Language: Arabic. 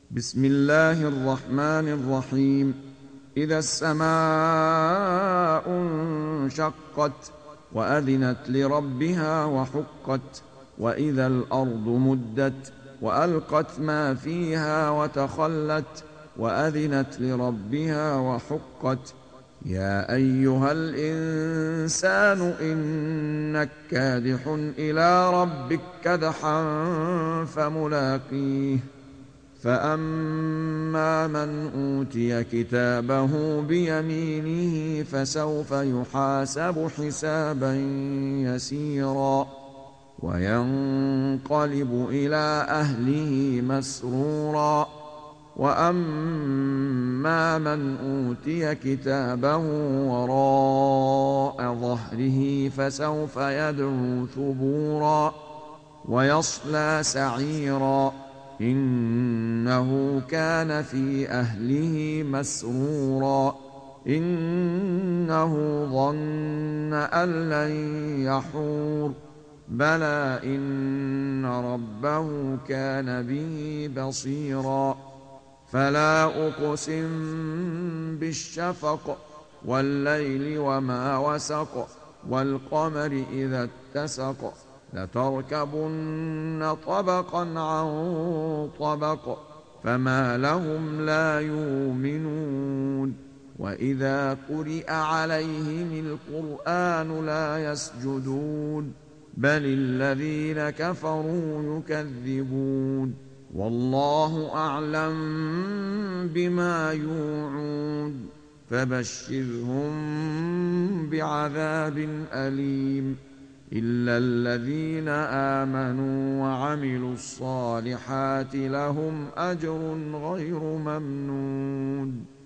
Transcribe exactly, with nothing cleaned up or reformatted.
بسم الله الرحمن الرحيم. إذا السماء انشقت وأذنت لربها وحقت، وإذا الأرض مدت وألقت ما فيها وتخلت، وأذنت لربها وحقت. يا أيها الإنسان إنك كادح إلى ربك كدحا فملاقيه. فأما من أوتي كتابه بيمينه فسوف يحاسب حسابا يسيرا وينقلب إلى أهله مسرورا. وأما من أوتي كتابه وراء ظهره فسوف يدعو ثبورا ويصلى سعيرا إنه كان في أهله مسرورا إنه ظن أن لن يحور بلى إن ربه كان به بصيرا. فلا أقسم بالشفق والليل وما وسق والقمر إذا اتسق لتركبن طبقا عن طبق فما لهم لا يؤمنون. وإذا قرئ عليهم القرآن لا يسجدون بل الذين كفروا يكذبون. والله أعلم بما يوعون فبشرهم بعذاب أليم إلا الذين آمنوا وعملوا الصالحات لهم أجر غير ممنون.